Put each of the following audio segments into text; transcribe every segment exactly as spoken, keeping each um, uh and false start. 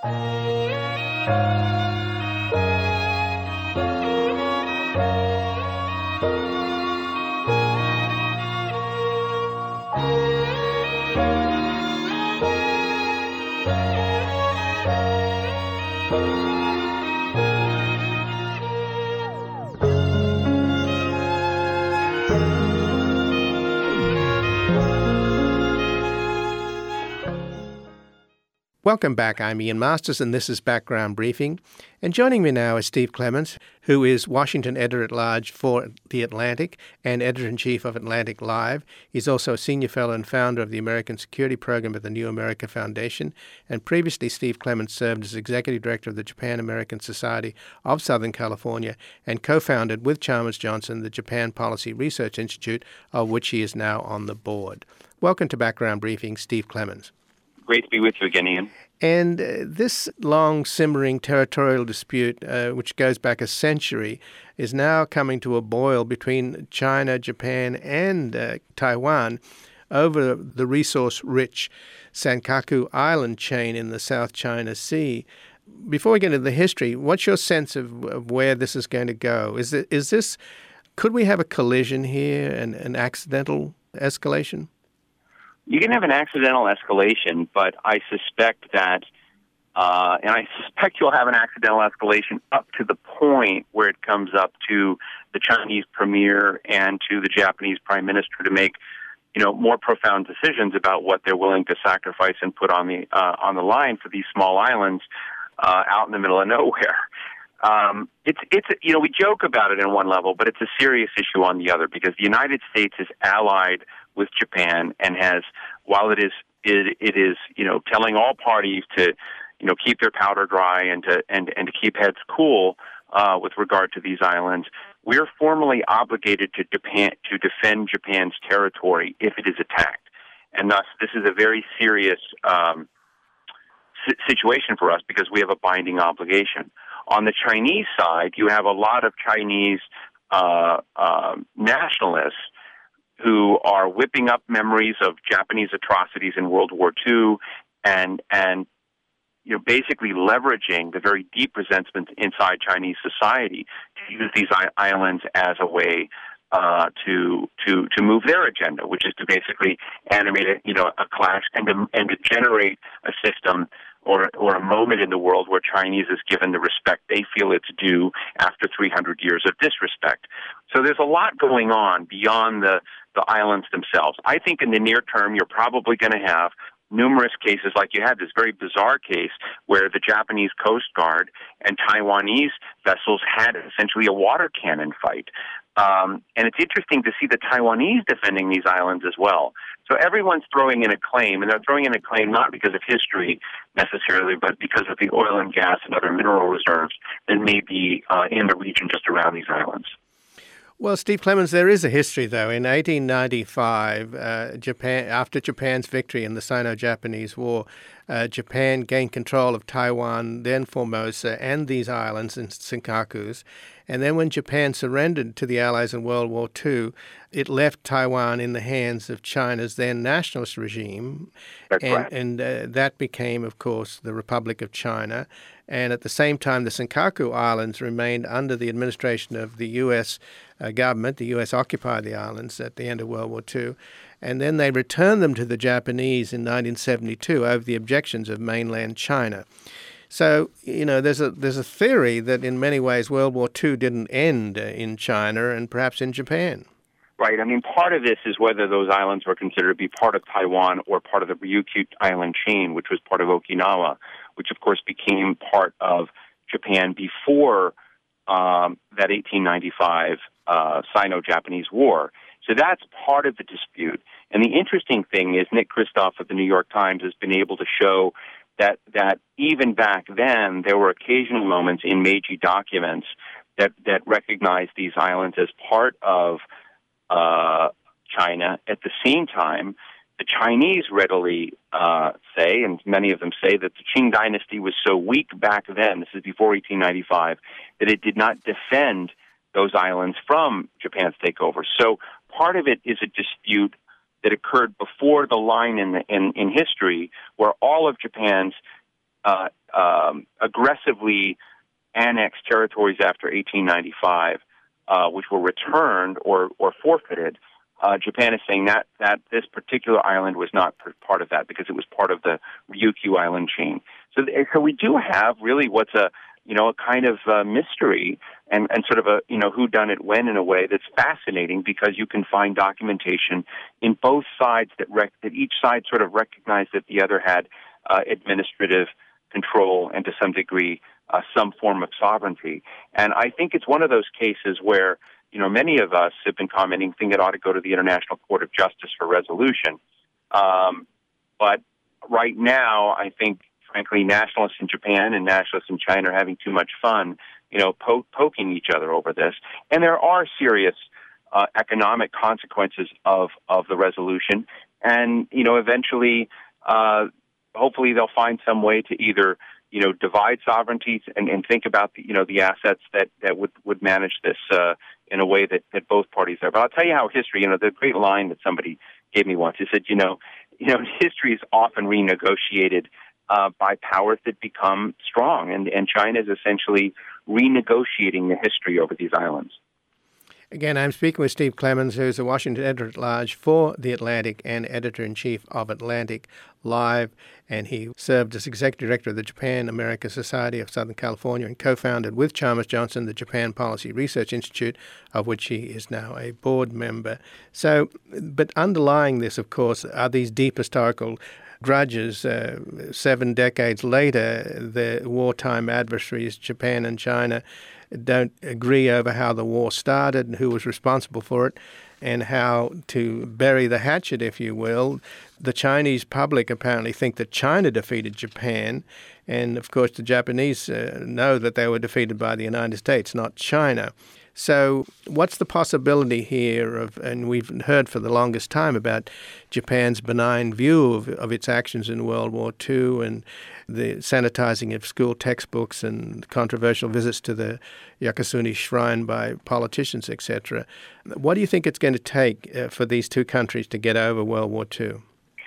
Welcome back. I'm Ian Masters, and this is Background Briefing. And joining me now is Steve Clements, who is Washington Editor-at-Large for The Atlantic and Editor-in-Chief of Atlantic Live. He's also a senior fellow and founder of the American Security Program at the New America Foundation. And previously, Steve Clements served as Executive Director of the Japan-American Society of Southern California and co-founded with Chalmers Johnson the Japan Policy Research Institute, of which he is now on the board. Welcome to Background Briefing, Steve Clements. Great to be with you again, Ian. And uh, this long simmering territorial dispute, uh, which goes back a century, is now coming to a boil between China, Japan, and uh, Taiwan over the resource-rich Senkaku Island chain in the South China Sea. Before we get into the history, what's your sense of, of where this is going to go? Is it, is this, could we have a collision here, an, an accidental escalation? You can have an accidental escalation, but I suspect that, uh, and I suspect you'll have an accidental escalation up to the point where it comes up to the Chinese premier and to the Japanese prime minister to make, you know, more profound decisions about what they're willing to sacrifice and put on the uh, on the line for these small islands uh, out in the middle of nowhere. Um, it's it's you know we joke about it on one level, but it's a serious issue on the other because the United States is allied with Japan and has, while it is it, it is you know telling all parties to you know keep their powder dry and to and and to keep heads cool uh, with regard to these islands, we're formally obligated to Japan to defend Japan's territory if it is attacked, and thus this is a very serious um, situation for us because we have a binding obligation. On the Chinese side, you have a lot of Chinese uh, uh, nationalists who are whipping up memories of Japanese atrocities in World War Two and, and you know, basically leveraging the very deep resentment inside Chinese society to use these islands as a way uh, to to to move their agenda, which is to basically animate a, you know, a clash and to, and to generate a system or or a moment in the world where Chinese is given the respect they feel it's due after three hundred years of disrespect. So there's a lot going on beyond the, the islands themselves. I think in the near term, you're probably going to have numerous cases like you had this very bizarre case where the Japanese Coast Guard and Taiwanese vessels had essentially a water cannon fight. Um, and it's interesting to see the Taiwanese defending these islands as well. So everyone's throwing in a claim, and they're throwing in a claim not because of history necessarily, but because of the oil and gas and other mineral reserves that may be uh, in the region just around these islands. Well, Steve Clements, there is a history, though. In eighteen ninety-five, uh, Japan, after Japan's victory in the Sino-Japanese War, uh, Japan gained control of Taiwan, then Formosa, and these islands in Senkakus. And then when Japan surrendered to the Allies in World War Two, it left Taiwan in the hands of China's then nationalist regime. That's and right. and uh, that became, of course, the Republic of China. And at the same time, the Senkaku Islands remained under the administration of the U S uh, government. The U S occupied the islands at the end of World War Two. And then they returned them to the Japanese in nineteen seventy-two over the objections of mainland China. So, you know, there's a there's a theory that in many ways World War Two didn't end uh, in China and perhaps in Japan. Right. I mean, part of this is whether those islands were considered to be part of Taiwan or part of the Ryukyu Island chain, which was part of Okinawa, which, of course, became part of Japan before um, that eighteen ninety-five uh, Sino-Japanese War. So that's part of the dispute. And the interesting thing is Nick Kristof of the New York Times has been able to show that that even back then there were occasional moments in Meiji documents that, that recognized these islands as part of uh, China. At the same time, the Chinese readily uh, say, and many of them say, that the Qing dynasty was so weak back then, this is before eighteen ninety-five, that it did not defend those islands from Japan's takeover. So part of it is a dispute that occurred before the line in, the, in in history where all of Japan's uh, um, aggressively annexed territories after eighteen ninety-five, uh, which were returned or, or forfeited, uh, Japan is saying that, that this particular island was not part of that because it was part of the Ryukyu island chain. So, so we do have really what's a, you know, a kind of uh, mystery and, and sort of a, you know, whodunit when in a way that's fascinating because you can find documentation in both sides that, rec- that each side sort of recognized that the other had uh, administrative control and to some degree uh, some form of sovereignty. And I think it's one of those cases where, you know, many of us have been commenting, think it ought to go to the International Court of Justice for resolution. Um, but right now, I think, frankly, nationalists in Japan and nationalists in China are having too much fun, you know, po- poking each other over this. And there are serious uh, economic consequences of, of the resolution. And, you know, eventually, uh, hopefully they'll find some way to either, you know, divide sovereignties and, and think about, the, you know, the assets that, that would, would manage this uh, in a way that, that both parties are. But I'll tell you how history, you know, the great line that somebody gave me once, he said, you know, you know, history is often renegotiated Uh, by powers that become strong. And, and China is essentially renegotiating the history over these islands. Again, I'm speaking with Steve Clemons, who's a Washington editor-at-large for The Atlantic and editor-in-chief of Atlantic Live, and he served as executive director of the Japan-America Society of Southern California and co-founded with Chalmers Johnson the Japan Policy Research Institute, of which he is now a board member. So, but underlying this, of course, are these deep historical grudges. Uh, seven decades later, the wartime adversaries, Japan and China, don't agree over how the war started and who was responsible for it and how to bury the hatchet, if you will. The Chinese public apparently think that China defeated Japan, and of course the Japanese uh, know that they were defeated by the United States, not China. So what's the possibility here of, and we've heard for the longest time about Japan's benign view of, of its actions in World War Two and the sanitizing of school textbooks and controversial visits to the Yakusuni Shrine by politicians, et cetera. What do you think it's going to take uh, for these two countries to get over World War Two?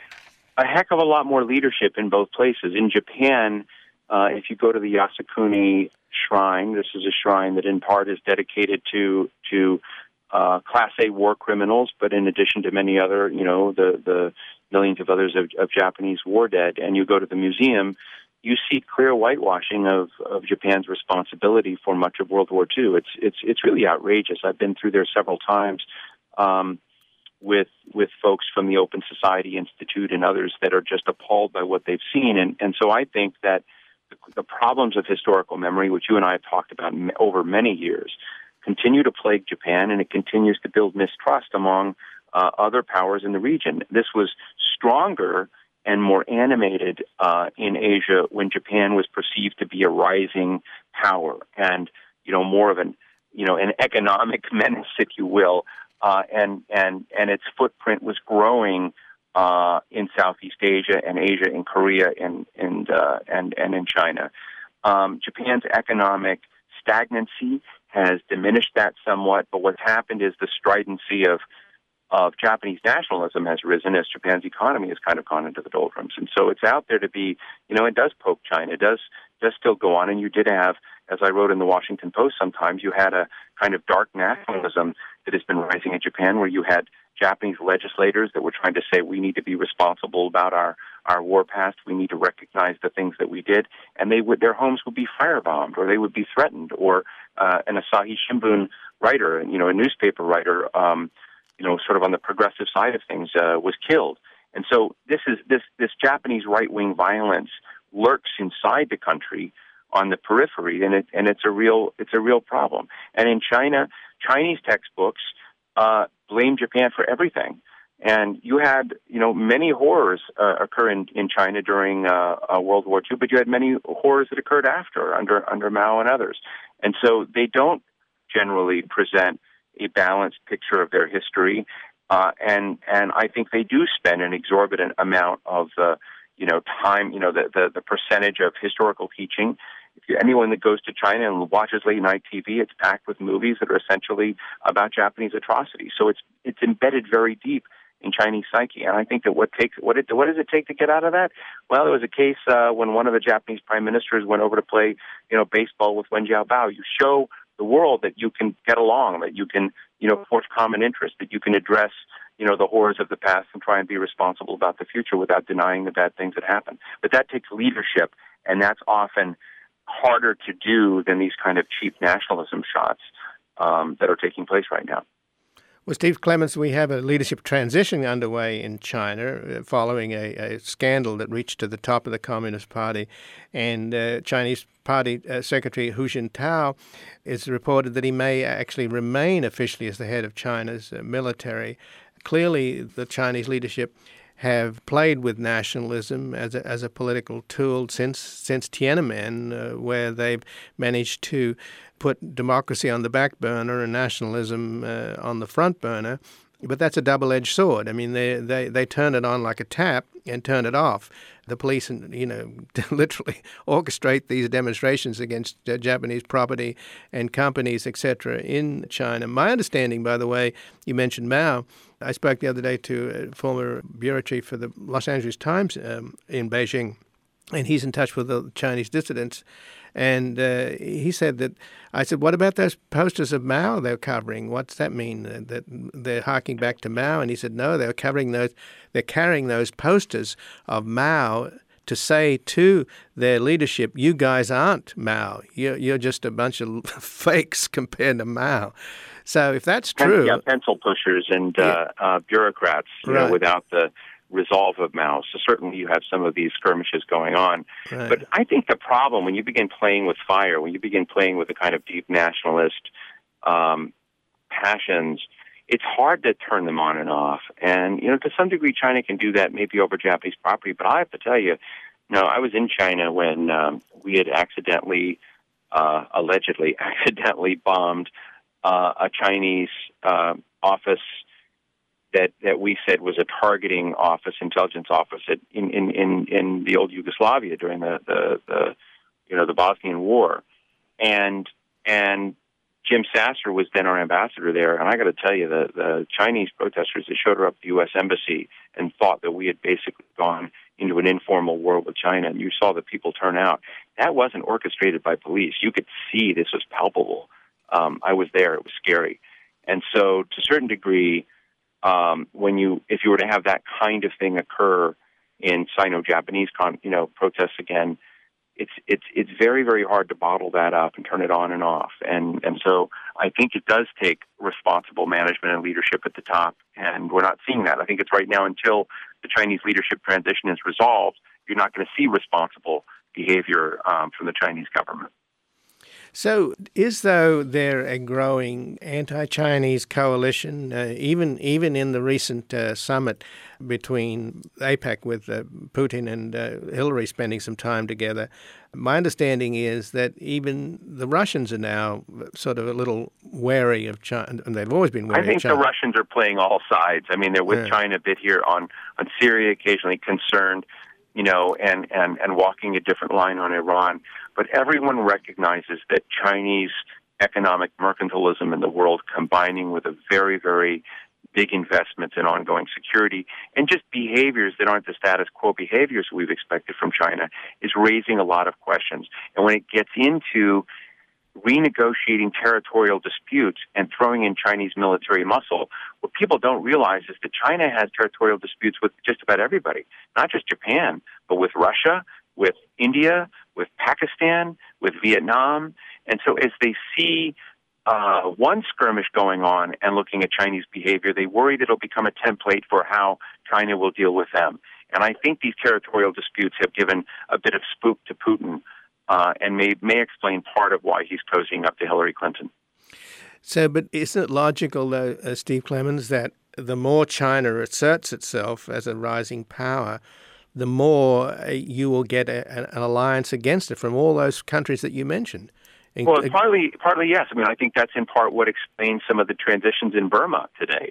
A heck of a lot more leadership in both places. In Japan, uh, if you go to the Yasukuni Shrine, this is a shrine that in part is dedicated to to uh, Class A war criminals, but in addition to many other, you know, the, the millions of others of, of Japanese war dead. And you go to the museum, you see clear whitewashing of, of Japan's responsibility for much of World War Two. It's it's it's really outrageous. I've been through there several times um, with with folks from the Open Society Institute and others that are just appalled by what they've seen. And and so I think that the problems of historical memory, which you and I have talked about over many years, continue to plague Japan, and it continues to build mistrust among uh, other powers in the region. This was stronger and more animated uh, in Asia when Japan was perceived to be a rising power and, you know, more of an, you know, an economic menace, if you will, uh, and and and its footprint was growing Uh, in Southeast Asia and Asia, in Korea, and and uh, and and in China. Um, Japan's economic stagnancy has diminished that somewhat, but what's happened is the stridency of of Japanese nationalism has risen as Japan's economy has kind of gone into the doldrums, and so it's out there to be, you know, it does poke China, it does does still go on, and you did have, as I wrote in the Washington Post, sometimes you had a kind of dark nationalism that has been rising in Japan, where you had Japanese legislators that were trying to say we need to be responsible about our, our war past. We need to recognize the things that we did, and they would their homes would be firebombed, or they would be threatened, or uh, an Asahi Shimbun writer, you know, a newspaper writer, um, you know, sort of on the progressive side of things, uh, was killed. And so this is this this Japanese right wing violence lurks inside the country on the periphery, and it and it's a real it's a real problem. And in China, Chinese textbooks Uh, blame Japan for everything. And you had, you know, many horrors uh, occur in, in China during uh, uh, World War Two, but you had many horrors that occurred after, under under Mao and others. And so they don't generally present a balanced picture of their history. Uh, and and I think they do spend an exorbitant amount of the, you know, time, you know, the, the, the percentage of historical teaching. If you, anyone that goes to China and watches late-night T V, it's packed with movies that are essentially about Japanese atrocities. So it's it's embedded very deep in Chinese psyche. And I think that what takes what it what does it take to get out of that? Well, there was a case uh, when one of the Japanese prime ministers went over to play, you know, baseball with Wen Jiabao. You show the world that you can get along, that you can, you know, forge common interest, that you can address, you know, the horrors of the past and try and be responsible about the future without denying the bad things that happen. But that takes leadership, and that's often harder to do than these kind of cheap nationalism shots um, that are taking place right now. Well, Steve Clements, we have a leadership transition underway in China following a, a scandal that reached to the top of the Communist Party. And uh, Chinese Party uh, Secretary Hu Jintao is reported that he may actually remain officially as the head of China's uh, military. Clearly, the Chinese leadership have played with nationalism as a, as a political tool since since Tiananmen, uh, where they've managed to put democracy on the back burner and nationalism uh, on the front burner. But that's a double-edged sword. I mean, they, they they turn it on like a tap and turn it off. The police, you know, literally orchestrate these demonstrations against uh, Japanese property and companies, et cetera, in China. My understanding, by the way, you mentioned Mao. I spoke the other day to a former bureau chief for the Los Angeles Times um, in Beijing, and he's in touch with the Chinese dissidents. And uh, he said that, I said, what about those posters of Mao they're covering? What's that mean, uh, that they're harking back to Mao? And he said, no, they're covering those, they're carrying those posters of Mao to say to their leadership, you guys aren't Mao. You're, you're just a bunch of fakes compared to Mao. So if that's true... Yeah, pencil pushers and yeah. uh, uh, bureaucrats, you right. know, without the resolve of Mao. So certainly you have some of these skirmishes going on. Right. But I think the problem, when you begin playing with fire, when you begin playing with the kind of deep nationalist um, passions, it's hard to turn them on and off. And, you know, to some degree, China can do that maybe over Japanese property. But I have to tell you, you know, I was in China when um, we had accidentally, uh, allegedly accidentally bombed uh, a Chinese uh, office that, that we said was a targeting office, intelligence office at, in, in, in, in the old Yugoslavia during the, the, the you know the Bosnian War, and and Jim Sasser was then our ambassador there. And I got to tell you, the, the Chinese protesters that showed up at the U S Embassy and thought that we had basically gone into an informal war with China, and you saw the people turn out. That wasn't orchestrated by police. You could see this was palpable. Um, I was there. It was scary. And so to a certain degree, Um, when you, if you were to have that kind of thing occur in Sino-Japanese, con, you know, protests again, it's it's it's very very hard to bottle that up and turn it on and off. And and so I think it does take responsible management and leadership at the top, and we're not seeing that. I think it's right now until the Chinese leadership transition is resolved, you're not going to see responsible behavior um, from the Chinese government. So is, though, there a growing anti-Chinese coalition, uh, even even in the recent uh, summit between APEC with uh, Putin and uh, Hillary spending some time together? My understanding is that even the Russians are now sort of a little wary of China, and they've always been wary of China. I think the Russians are playing all sides. I mean, they're with yeah. China a bit here on, on Syria, occasionally concerned, you know, and, and, and walking a different line on Iran. But everyone recognizes that Chinese economic mercantilism in the world, combining with a very, very big investments in ongoing security and just behaviors that aren't the status quo behaviors we've expected from China, is raising a lot of questions. And when it gets into renegotiating territorial disputes and throwing in Chinese military muscle, what people don't realize is that China has territorial disputes with just about everybody, not just Japan, but with Russia, with India, with Pakistan, with Vietnam. And so as they see uh, one skirmish going on and looking at Chinese behavior, they worry that it'll become a template for how China will deal with them. And I think these territorial disputes have given a bit of spook to Putin uh, and may, may explain part of why he's cozying up to Hillary Clinton. So, but isn't it logical, though, uh, Steve Clements, that the more China asserts itself as a rising power, the more you will get a, an alliance against it from all those countries that you mentioned? In, well, partly, partly yes. I mean, I think that's in part what explains some of the transitions in Burma today.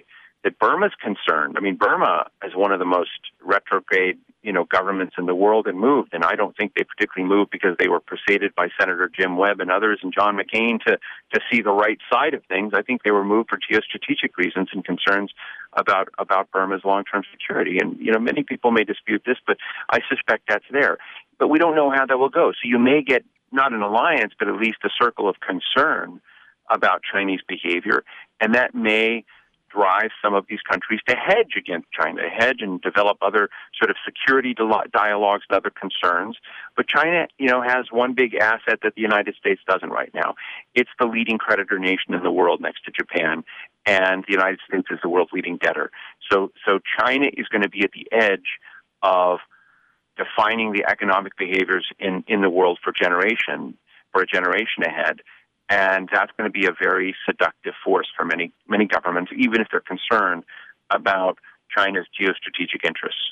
that Burma's concerned. I mean, Burma is one of the most retrograde, you know, governments in the world and moved. And I don't think they particularly moved because they were persuaded by Senator Jim Webb and others and John McCain to, to see the right side of things. I think they were moved for geostrategic reasons and concerns about, about Burma's long-term security. And, you know, many people may dispute this, but I suspect that's there. But we don't know how that will go. So you may get not an alliance, but at least a circle of concern about Chinese behavior. And that may drive some of these countries to hedge against China, hedge and develop other sort of security dialogues and other concerns. But China, you know, has one big asset that the United States doesn't right now. It's the leading creditor nation in the world next to Japan, and the United States is the world's leading debtor. So, so China is going to be at the edge of defining the economic behaviors in, in the world for generation, for a generation ahead. And that's going to be a very seductive force for many many governments, even if they're concerned about China's geostrategic interests.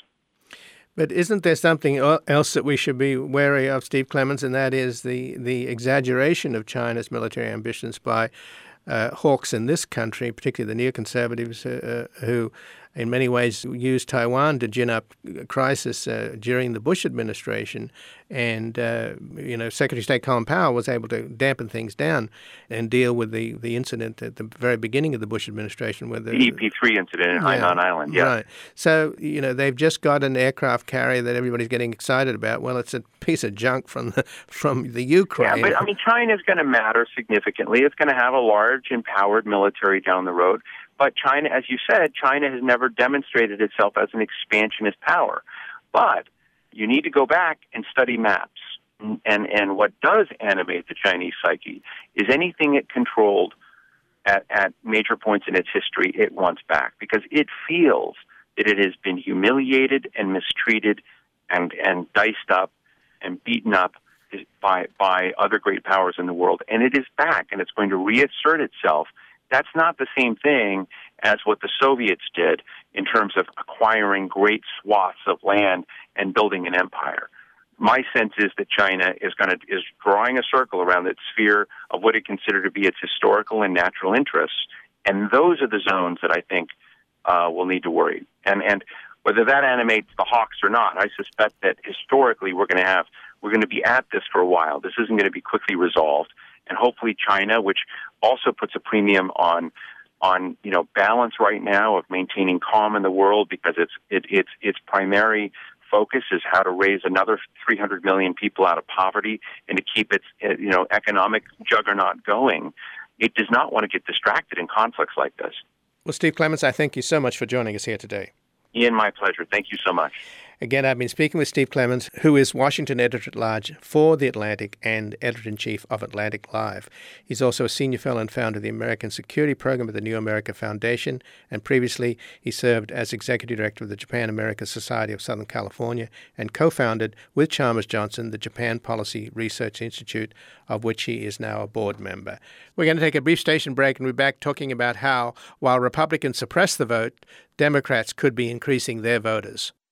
But isn't there something else that we should be wary of, Steve Clements, and that is the, the exaggeration of China's military ambitions by uh, hawks in this country, particularly the neoconservatives uh, who in many ways used Taiwan to gin up a crisis uh, during the Bush administration. And, uh, you know, Secretary of State Colin Powell was able to dampen things down and deal with the, the incident at the very beginning of the Bush administration. Where the, the E P three incident in yeah, Hainan Island, yeah. Right. So, you know, they've just got an aircraft carrier that everybody's getting excited about. Well, it's a piece of junk from the, from the Ukraine. Yeah, but, I mean, China's going to matter significantly. It's going to have a large, empowered military down the road. But China, as you said, China has never demonstrated itself as an expansionist power. But you need to go back and study maps. And, and what does animate the Chinese psyche is anything it controlled at, at major points in its history, it wants back. Because it feels that it has been humiliated and mistreated and, and diced up and beaten up by, by other great powers in the world. And it is back, and it's going to reassert itself. That's not the same thing as what the Soviets did in terms of acquiring great swaths of land and building an empire. My sense is that China is going to is drawing a circle around its sphere of what it considers to be its historical and natural interests, and those are the zones that I think uh, will need to worry. And and whether that animates the hawks or not, I suspect that historically we're going to have we're going to be at this for a while. This isn't going to be quickly resolved. And hopefully China, which also puts a premium on, on you know, balance right now of maintaining calm in the world because it's it, it's its primary focus is how to raise another three hundred million people out of poverty and to keep its you know economic juggernaut going. It does not want to get distracted in conflicts like this. Well, Steve Clements, I thank you so much for joining us here today. Ian, my pleasure. Thank you so much. Again, I've been speaking with Steve Clements, who is Washington Editor-at-Large for The Atlantic and Editor-in-Chief of Atlantic Live. He's also a senior fellow and founder of the American Security Program at the New America Foundation, and previously he served as Executive Director of the Japan-America Society of Southern California and co-founded with Chalmers Johnson the Japan Policy Research Institute, of which he is now a board member. We're going to take a brief station break and we'll be back talking about how, while Republicans suppress the vote, Democrats could be increasing their voters.